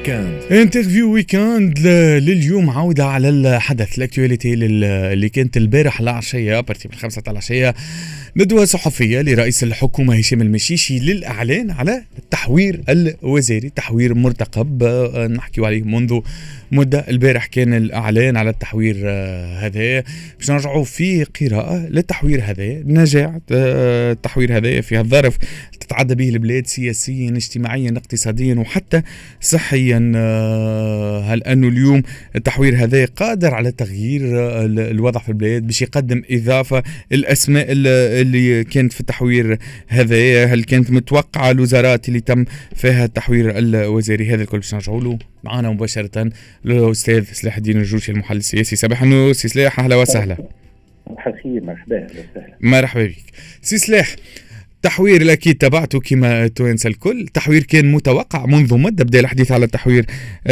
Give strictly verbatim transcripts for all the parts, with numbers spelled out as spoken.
ويكاند. انترفيو ويكاند لليوم عودة على الحدث الاكتواليتي اللي كانت البارح العشية برتي بالخمسة العشية، ندوة صحفية لرئيس الحكومة هشام المشيشي للإعلان على التحوير الوزاري، تحوير مرتقب نحكي عليه منذ مدة. البارح كان الإعلان على التحوير هذا، باش نرجعوا فيه قراءة للتحوير هذا، نجاح التحوير هذا في هالظرف تتعدى به البلاد سياسيا اجتماعيا اقتصاديا وحتى صحيا. هل أنه اليوم التحوير هذا قادر على تغيير الوضع في البلاد باش يقدم إضافة الأسماء اللي كانت في التحوير هذا؟ هل كانت متوقعة الوزارات اللي تم فيها التحوير الوزاري؟ هذا الكل باش نرجعوا له معنا مباشرة الأستاذ سلاح الدين الجوشي المحلل السياسي. صباح النور سي سلاح، أهلا وسهلا. خير، مرحبا وسهلا. مرحبا بك سي سلاح. تحوير الأكيد تبعته كما تونس الكل، تحوير كان متوقع منذ مدة، بدأ الحديث على التحوير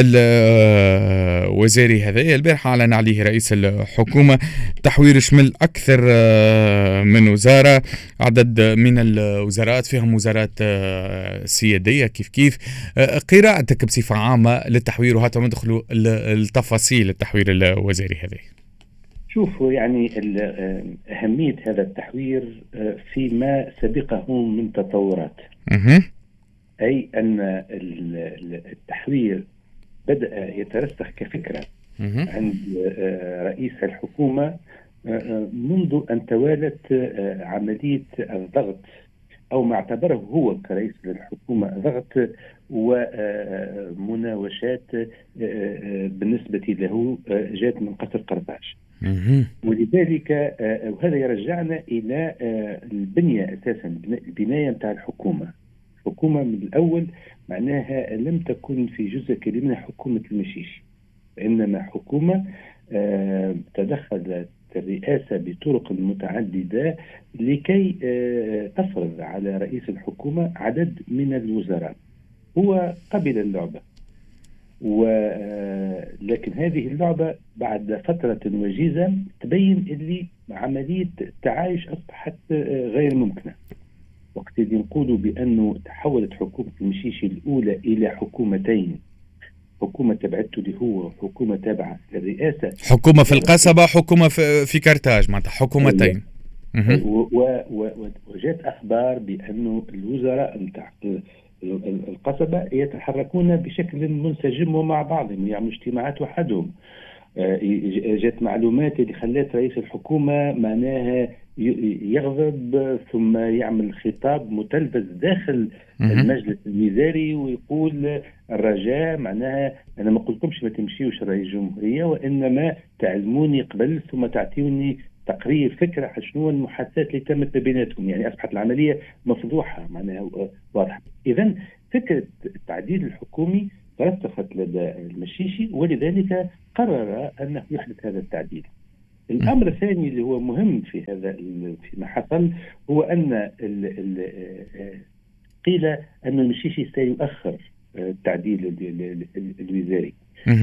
الوزاري هذا. البارحة أعلن عليه رئيس الحكومة، تحوير شمل أكثر من وزارة، عدد من الوزارات فيهم وزارات سيادية. كيف كيف قراءتك بصفة عامة للتحوير، وهذا ندخلوا التفاصيل التحوير الوزاري هذا؟ شوفوا، يعني أهمية هذا التحوير فيما سبقه من تطورات. أه. أي أن التحوير بدأ يترسخ كفكرة أه. عند رئيس الحكومة منذ أن توالت عملية الضغط، أو ما اعتبره هو كرئيس الحكومة ضغط ومناوشات بالنسبة له جاءت من قصر قرطاج. ولذلك وهذا يرجعنا إلى البنية أساسا، البناية متاع الحكومة. الحكومة من الأول معناها لم تكن في جزء كبير منها حكومة المشيشي، إنما حكومة تدخلت الرئاسة بطرق متعددة لكي تفرض على رئيس الحكومة عدد من الوزراء. هو قبل اللعبة، ولكن هذه اللعبة بعد فترة وجيزة تبين اللي عملية التعايش أصبحت غير ممكنة. وقت اللي نقولوا بأنه تحولت حكومة المشيشي الأولى إلى حكومتين، حكومة تبعته اللي هو حكومة تابعة للرئاسة، حكومة في القصبة، حكومة في كرتاج، معناتها حكومتين. وجاءت أخبار بأنه الوزراء متاع القصبة يتحركون بشكل منسجم ومع بعضهم، يعملوا اجتماعات وحدهم. جاءت معلومات اللي خلت رئيس الحكومة معناها يغضب ثم يعمل خطاب متلفز داخل المجلس الوزاري ويقول الرجاء، معناها أنا ما قلتكمش ما تمشيوش رئيس الجمهورية، وإنما تعلموني قبل ثم تعطيوني تقرير فكرة شنو المحادثات اللي تمت بيناتهم. يعني أصبحت العملية مفضوحة، معناها واضحة. إذن فكرة التعديل الحكومي ترسخت لدى المشيشي، ولذلك قرر أنه يحدث هذا التعديل. الأمر الثاني اللي هو مهم في هذا فيما حصل هو أن ال ال قيل أن المشيشي سيؤخر التعديل الوزاري،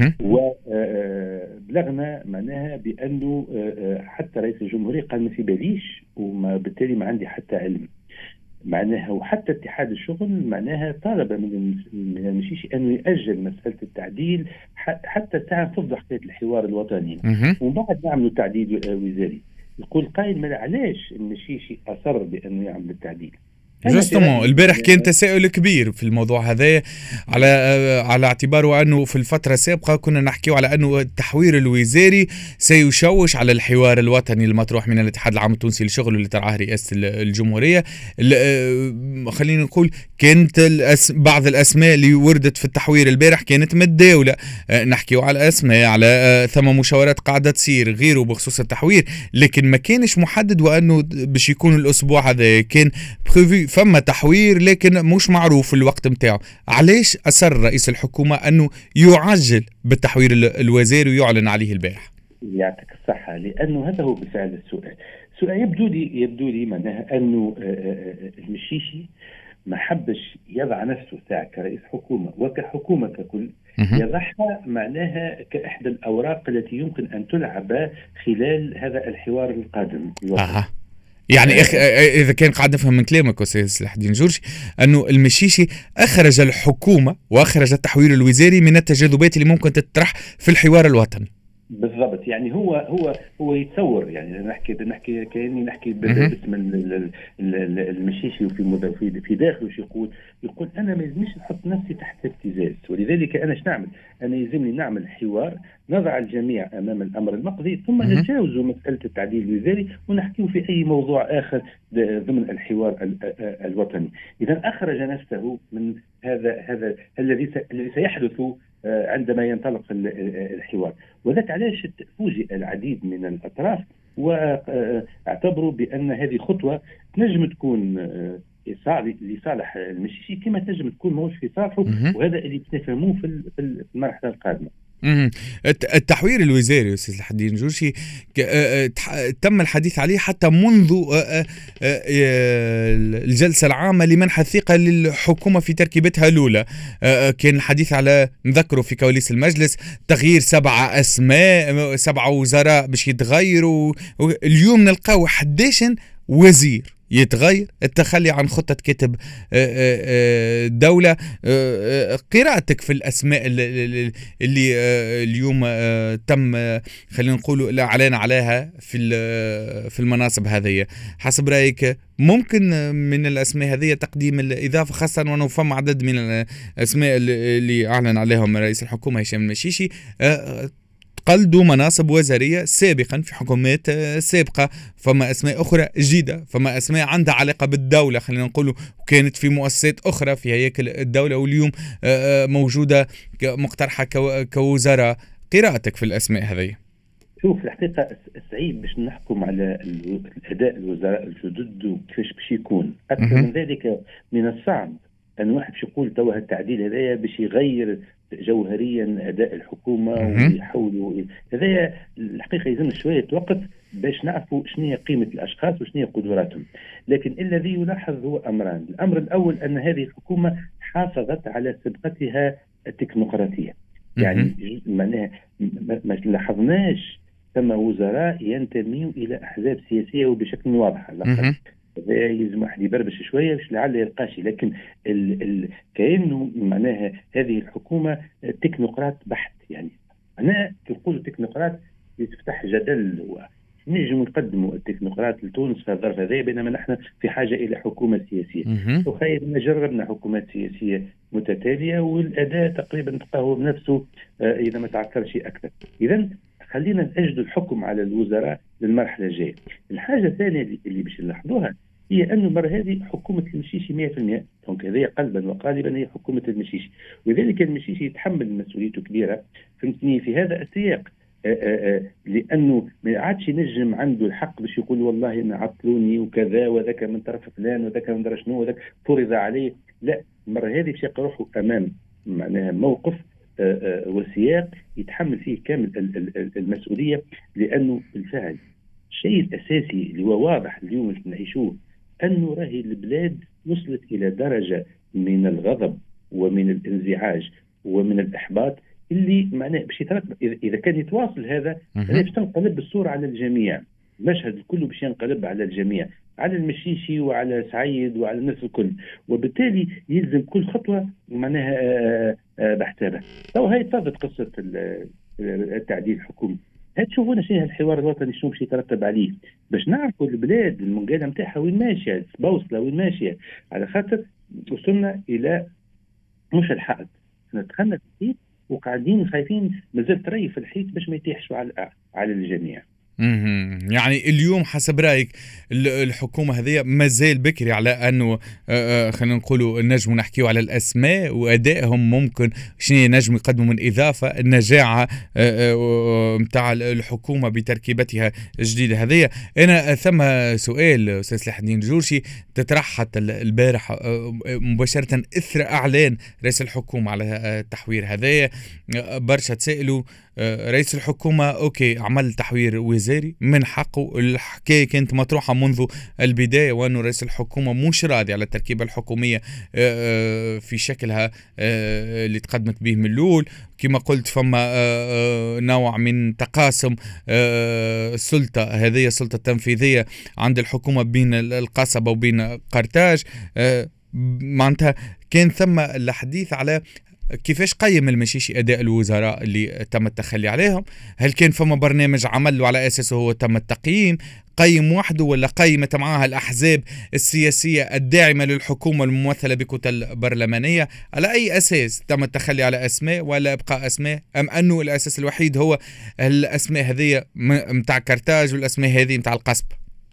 وبلغنا معناها بأنه حتى رئيس الجمهورية قال ما في باليش، وما بالتالي ما عندي حتى علم معناها. وحتى اتحاد الشغل معناها طالب من من المشيشي أنه يأجل مسألة التعديل حتى ساعة تفضح حكاية الحوار الوطني، ومن بعد نعملوا تعديل وزاري. يقول قائل ما علاش المشيشي أصر بأنه يعمل التعديل؟ جوستومون البارح كان تساؤل كبير في الموضوع هذا، على على اعتبار انه في الفتره السابقه كنا نحكيو على انه التحوير الوزاري سيشوش على الحوار الوطني المطروح من الاتحاد العام التونسي للشغل اللي ترعاه رئاسه الجمهوريه. خلينا نقول كانت بعض الاسماء اللي وردت في التحوير البارح كانت متداوله، نحكيو على اسماء، على ثم مشاورات قاعده تصير غيره بخصوص التحوير، لكن ما كانش محدد وانه باش يكون الاسبوع هذا كان بريفي فما تحوير، لكن مش معروف الوقت متاعه. علاش أصر رئيس الحكومة أنه يعجل بالتحوير الوزاري ويعلن عليه البارح؟ يعطيك الصحة، لأنه هذا هو بالفعل السؤال. السؤال يبدو لي يبدو لي معناها أنه المشيشي ما حبش يضع نفسه ساعة كرئيس حكومة وكحكومة ككل، يضعها معناها كإحدى الأوراق التي يمكن أن تلعب خلال هذا الحوار القادم. أه. يعني إخ... اذا كان قاعد نفهم من كلامك استاذ صلاح الدين جورجي انه المشيشي اخرج الحكومه واخرج التحوير الوزاري من التجاذبات اللي ممكن تطرح في الحوار الوطني. بالضبط، يعني هو هو هو يتصور، يعني نحكي نحكي كاني نحكي باسم المشيشي وفي في في داخله وش يقول يقول انا ما يلزمنيش نحط نفسي تحت ابتزاز، ولذلك انا ايش نعمل؟ انا يلزمني نعمل حوار نضع الجميع امام الامر المقضي ثم نتجاوز مساله التعديل الوزاري ونحكيه في اي موضوع اخر ضمن الحوار الوطني. اذا اخرج نفسه من هذا هذا الذي الذي سيحدث عندما ينطلق الحوار، وذلك علاش فوجئ العديد من الأطراف واعتبروا بأن هذه خطوة تنجم تكون لصالح المشيشي كما تنجم تكون موش في صالحه، وهذا اللي نفهموه في المرحلة القادمة. التحوير الوزاري استاذ صلاح الدين جورجي تم الحديث عليه حتى منذ الجلسه العامه لمنح الثقه للحكومه في تركيبتها الاولى. كان الحديث على نذكره في كواليس المجلس تغيير سبعه اسماء سبعه وزراء باش يتغيروا، اليوم نلقاو احد عشر وزير يتغير، التخلي عن خطة كتب دولة. قراءتك في الأسماء اللي اليوم تم خلينا نقول الإعلان عليها في في المناصب هذه، حسب رأيك ممكن من الأسماء هذه تقديم الإضافة، خاصة وأنه فما عدد من الأسماء اللي أعلن عليهم رئيس الحكومة هشام المشيشي قلدوا مناصب وزارية سابقا في حكومات سابقة، فما أسماء أخرى جديدة، فما أسماء عندها علاقة بالدولة خلينا نقول وكانت في مؤسسات أخرى في هياكل الدولة واليوم موجودة مقترحة كوزراء. قراءتك في الأسماء هذه؟ شوف الحقيقة صعيب باش نحكم على الأداء الوزراء الجدد وكيفاش باش يكون. أكثر من ذلك من الصعب أن واحد باش يقول توا التعديل هذايا باش يغير جوهريا أداء الحكومة ويحولوا هذايا. الحقيقة يلزم شوية وقت باش نعرفوا شنو هي قيمة الأشخاص وشنو هي قدراتهم، لكن الذي يلاحظ هو أمران. الأمر الأول أن هذه الحكومة حافظت على سبقتها التكنوقراطية، يعني معناها ما لاحظناش ثم وزراء ينتميوا إلى أحزاب سياسية وبشكل واضح. يلزم واحد يبربش شويه باش لعل يلقاشي، لكن ال ال كانه معناها هذه الحكومه تكنوقراط بحت. يعني انا كنقول تكنوقراط يفتح جدل نجم نقدموا التكنوقراط لتونس في الظرف هذا، بينما نحن في حاجه الى حكومه سياسيه. وخير جربنا حكومات سياسيه متتاليه والاداء تقريبا بقى هو بنفسه اذا ما تعثرش اكثر. اذا خلينا نجد الحكم على الوزراء للمرحله الجايه. الحاجه الثانيه اللي باش نلاحظوها هي أن المرة هذه حكومة المشيشي مئة بالمئة، دونك هذه قلبا وقالبا هي حكومة المشيشي، ولذلك المشيشي يتحمل مسؤوليته كبيرة فهمتني في هذا السياق. آآ آآ لأنه ما عادش ينجم عنده الحق باش يقول والله إن عطلوني وكذا وذاك من طرف فلان وذاك من درش شنو وذاك فرض عليه. لا، المرة هذه باش يلقى روحه أمام معناها موقف آآ وسياق يتحمل فيه كامل المسؤولية، لأنه بالفعل الشيء الأساسي اللي هو واضح اليوم اللي نعيشوه أنه راهي البلاد وصلت إلى درجة من الغضب ومن الانزعاج ومن الإحباط اللي معناه باش يترتب إذا كان يتواصل هذا باش تنقلب الصورة على الجميع. المشهد كله باش ينقلب على الجميع، على المشيشي وعلى سعيد وعلى الناس الكل، وبالتالي يلزم كل خطوة معناها بحسابها. تو هاي تفضل قصة التعديل الحكومي، هتشوفونا شنو الحوار الوطني شنو باش يترتب عليه باش نعرفوا البلاد المنقاله نتاعها وين ماشيه، بوصله وين ماشيه، على خاطر وصلنا الى مش الحائط، دخلنا في الحيط وقاعدين خايفين مازال تري في الحيط باش ما يطيحش على على الجميع. يعني اليوم حسب رأيك الحكومة هذه مازال بكري على أنه خلينا نقولوا نجم نحكيو على الأسماء وأدائهم، ممكن شنو نجم يقدموا من إضافة، النجاعة متاع الحكومة بتركيبتها الجديدة هذه. أنا ثم سؤال أستاذ صلاح الدين جورجي تطرح حتى البارح مباشرة إثر أعلان رئيس الحكومة على التحوير هذا، برشا تسألوا آه، رئيس الحكومة أوكي عمل تحوير وزاري من حقه. الحكاية كانت مطروحة منذ البداية، وأنه رئيس الحكومة مش راضي على التركيبة الحكومية آه، آه، في شكلها آه، اللي تقدمت به من الأول. كما قلت فما آه، آه، نوع من تقاسم آه، السلطة، هذه السلطة التنفيذية عند الحكومة بين القصبة وبين قرطاج. آه، معناتها كان ثم الحديث على كيفاش قيم المشيشي أداء الوزراء اللي تم التخلي عليهم. هل كان فما برنامج عمل وعلى أساسه هو تم التقييم؟ قيم وحده ولا قيمت معها الأحزاب السياسية الداعمة للحكومة الممثلة بكتل برلمانية؟ على أي أساس تم التخلي على أسماء ولا إبقاء أسماء؟ أم أنه الأساس الوحيد هو الأسماء هذه متاع كرتاج والأسماء هذه متاع القصب؟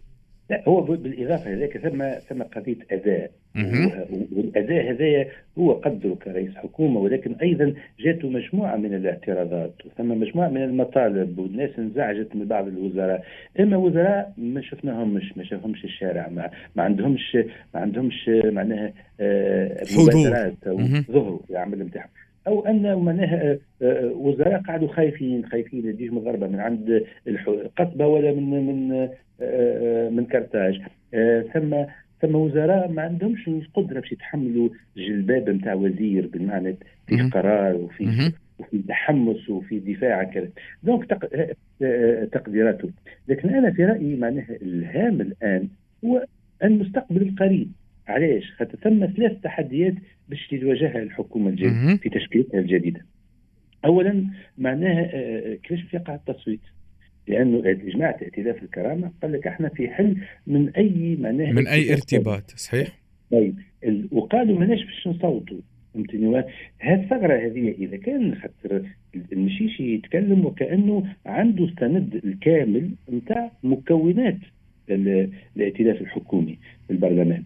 لا، هو بالاضافه لذلك ثم ثم قضيه اداء، مهم. والاداء هذايا هو قدره كرئيس حكومه، ولكن ايضا جاته مجموعه من الاعتراضات وثم مجموعه من المطالب، والناس انزعجت من بعض الوزراء. اما وزراء ما شفناهمش، ما شافهمش الشارع، ما, ما عندهمش ما عندهمش معناها آه، حضور. مبادرات او مهم. ظهروا في العمل نتاعهم، او ان معناها آه، آه، وزراء قعدوا خايفين خايفين يجيهم مضربه من عند الح- القصبه ولا من من آه، من كرتاج. آه، ثم ثم وزراء ما عندهمش القدره باش يتحملوا جلباب نتاع وزير، بالمعنى فيه مهم. قرار وفيه مهم. وفي تحمس وفي دفاع كذا. دونك تق... آه، آه، تقديراته. لكن انا في رايي معناها الهام الان هو المستقبل القريب. علاش؟ خاطر ثم ثلاث تحديات باش تواجهها الحكومه الجديده مهم. في تشكيلتها الجديده. اولا معناها آه، آه، كيفاش يقع التصويت؟ لانه جماعه ائتلاف الكرامه قال لك احنا في حل من اي معناها من أي اتفاق ثاني. ارتباط صحيح؟ طيب ال- وقالوا ماناش باش نصوتوا. فهمتني؟ هذه الثغره هذه اذا كان خاطر المشيشي يتكلم وكانه عنده السند الكامل نتاع مكونات ال- الائتلاف الحكومي في البرلمان،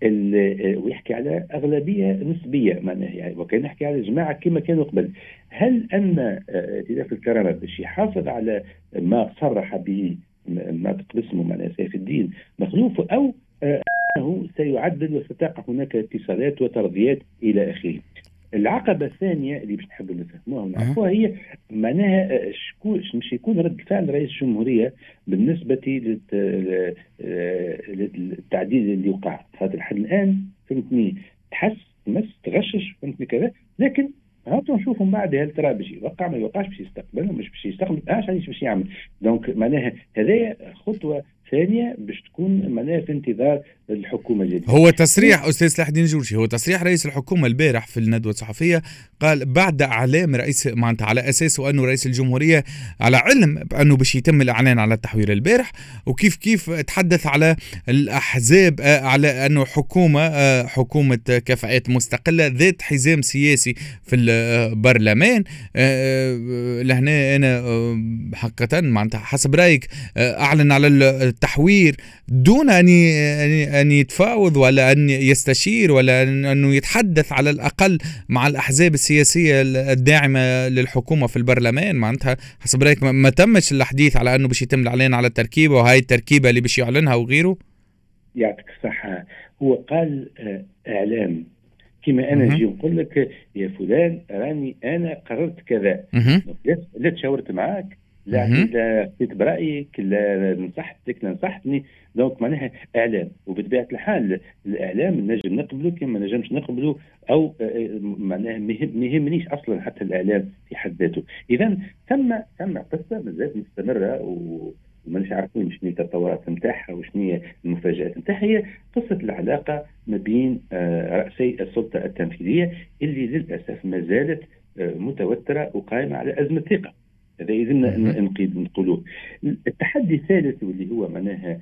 ال- ويحكي على اغلبيه نسبيه معناها، يعني وكان يحكي على جماعه كما كانوا قبل. هل ان آه، ائتلاف الكرامه باش يحافظ على ما صرح به الناطق باسمه معناها سيف الدين مخلوف، او آه، أنه سيعدل وستقع هناك اتصالات وترضيات إلى آخره؟ العقبة الثانية اللي باش نحب نفهموها ونعرفوها هي معناها آه، شكون مش يكون رد فعل رئيس الجمهورية بالنسبة للت- ل- آه، للتعديل اللي وقع. خاطر لحد الآن فهمتني تحس تمس تغشش فهمتني كذا، لكن هاتوا نشوفوا من بعد هل ترى باش يوقع ما يوقعش، باش يستقبل مش باش يستقبل اش علاش باش يعمل. دونك معناها هذه خطوه ثانيه باش تكون معناها في انتظار الحكومه الجديده. هو تصريح أستاذ سلاح الدين جورجي، هو تصريح رئيس الحكومة البارح في الندوة الصحفية، قال بعد إعلام رئيس معناتها على أساسه أنه رئيس الجمهورية على علم بأنه باش يتم الإعلان على التحوير البارح، وكيف كيف تحدث على الأحزاب آه، على أنه حكومة آه، حكومة كفاءات مستقلة ذات حزام سياسي في البرلمان. آه، آه، لهنا أنا آه، حقيقة معناتها حسب رأيك آه، أعلن على التحوير دون أن ي- أن يتفاوض ولا أن يستشير ولا أن- أنه يتحدث على الأقل مع الأحزاب السياسية الداعمة للحكومة في البرلمان. معناتها حسب رأيك ما ما تمش الحديث على أنه باش يتم الإعلان على التركيبة وهاي التركيبة اللي باش يعلنها وغيره؟ يعطيك الصحه. هو قال آه، اعلام، كما انا مهم. نجي نقول لك يا فلان راني انا قررت كذا، مهم. لا لا تشاورت معاك، لا مهم. لا قلت برايك، لا نصحتك لا نصحتني. دونك معناها اعلام، وبطبيعه الحال الاعلام نجم نقبله كما نجمش نقبله، او آه، آه، معناها ما يهم- ما يهمنيش اصلا حتى الاعلام في حد ذاته. اذا ثم ثم قصه مازالت مستمره و ومانيش عارفين شنو هي التطورات نتاعها وشنو هي المفاجات نتاعها. هي قصه العلاقه ما بين آه، رأسي السلطه التنفيذيه اللي للاسف ما زالت آه، متوتره وقائمه على ازمه ثقه. هذا يلزمنا مهم. أن نقيد نقولوه. التحدي الثالث واللي هو معناها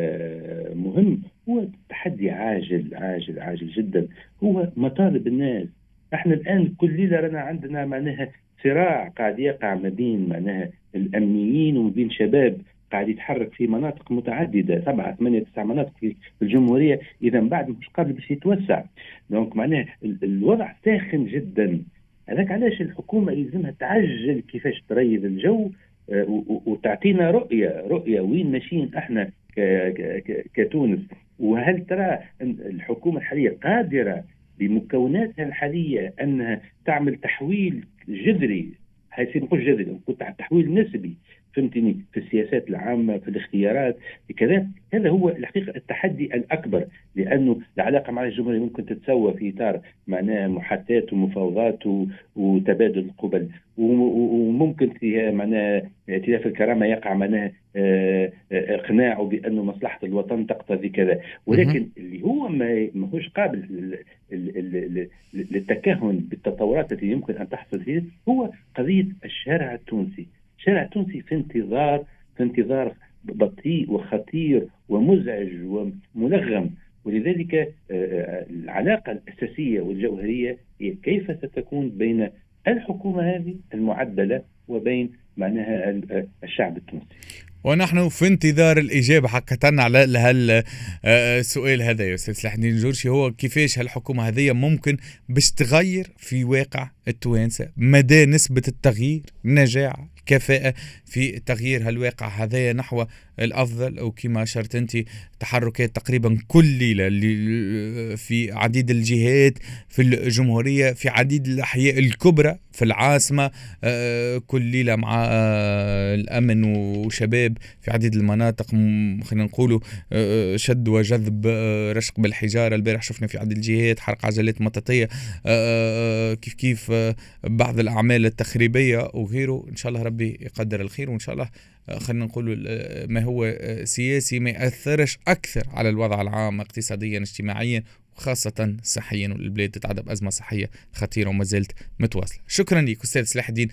آه، مهم، هو تحدي عاجل عاجل عاجل جدا، هو مطالب الناس. احنا الان كل ليله رانا عندنا معناها صراع قاعد يقع ما بين معناها الامنيين وما بين شباب قاعد يتحرك في مناطق متعدده، سبعه ثمانيه تسع مناطق في الجمهوريه، اذا بعد مش قابل باش يتوسع. دونك معناها ال- الوضع ساخن جدا. هذاك علاش الحكومه يلزمها تعجل كيفاش تريض الجو آه، و- و- وتعطينا رؤيه رؤيه وين ماشيين احنا ك- ك- ك- كتونس. وهل ترى أن الحكومه الحاليه قادره بمكوناتها الحاليه انها تعمل تحويل جذري حيصير نقول جدلي نقول تحويل نسبي، فهمتني، في السياسات العامة في الاختيارات كذا. هذا هو الحقيقة التحدي الأكبر، لأنه العلاقة مع الجمهورية ممكن تتسوى في إطار معناها محادثات ومفاوضات وتبادل القبل، وممكن فيها معناها ائتلاف الكرامة يقع معناها إقناعه بأنه مصلحة الوطن تقتضي كذا، ولكن اللي هو ما هوش قابل للتكهن بالتطورات التي يمكن أن تحصل فيه هو قضية الشارع التونسي. الشارع التونسي في انتظار في انتظار بطيء وخطير ومزعج وملغم، ولذلك العلاقة الأساسية والجوهرية هي كيف ستكون بين الحكومة هذه المعدلة وبين معناها الشعب التونسي. ونحن في انتظار الإجابة حقا على هالسؤال هذا يا أستاذ سلاح الدين الجرشي، هو كيفاش هالحكومة هذه ممكن باش تغير في واقع التوانسة، مدى نسبة التغيير، النجاعة، الكفاءة في تغيير هالواقع هذا نحو الأفضل، أو كما أشرت أنت تحركات تقريبا كل ليلة في عديد الجهات في الجمهورية، في عديد الأحياء الكبرى في العاصمة، كل ليلة مع الأمن وشباب في عديد المناطق، خلينا نقولوا شد وجذب، رشق بالحجارة. البارح شفنا في عديد الجهات حرق عجلات مطاطية، كيف كيف بعض الأعمال التخريبية وغيره. إن شاء الله ربي يقدر الخير، وإن شاء الله خلينا نقول ما هو سياسي ما يأثرش أكثر على الوضع العام اقتصاديا اجتماعيا وخاصة صحيا، والبلاد تتعدى بأزمة صحية خطيرة وما زالت متواصلة. شكرا لك أستاذ سلاح الدين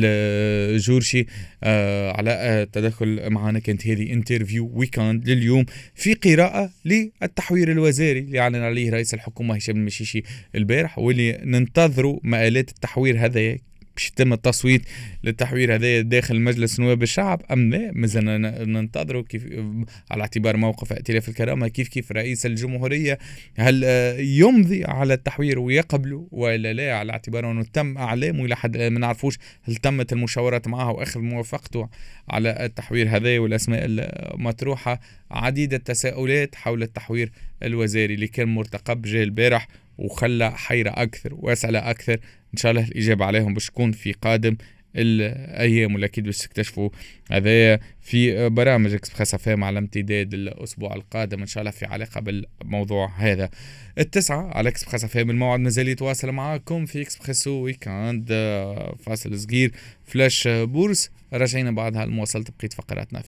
الجرشي آه على التدخل معنا. كانت هذه انترفيو ويكاند لليوم في قراءة للتحوير الوزاري اللي أعلن عليه رئيس الحكومة هشام المشيشي البارح، واللي ننتظروا مآلات التحوير هذا باش يتم التصويت للتحوير هذا داخل مجلس نواب الشعب أم لا. مازال ننتظروا كيف على اعتبار موقف ائتلاف الكرامة كيف كيف رئيس الجمهورية هل يمضي على التحوير ويقبله ولا لا، على اعتبار أنه تم أعلامه إلى حد ما نعرفوش هل تمت المشاورات معه وأخذ موافقته على التحوير هذا والأسماء المطروحة. عديد التساؤلات حول التحوير الوزاري اللي كان مرتقب جاء البارح وخلى حيرة أكثر وأسئلة أكثر. إن شاء الله الإجابة عليهم باش تكون في قادم الأيام، والأكيد باش تكتشفوا هذا في برامج إكسبريس اف ام على امتداد الأسبوع القادم إن شاء الله في علاقة بالموضوع هذا. التسعة على إكسبريس اف ام الموعد مازال يتواصل معكم في إكسبريسو ويكاند، فاصل صغير فلاش بورس، رجعنا بعدها المواصلة بقية فقراتنا.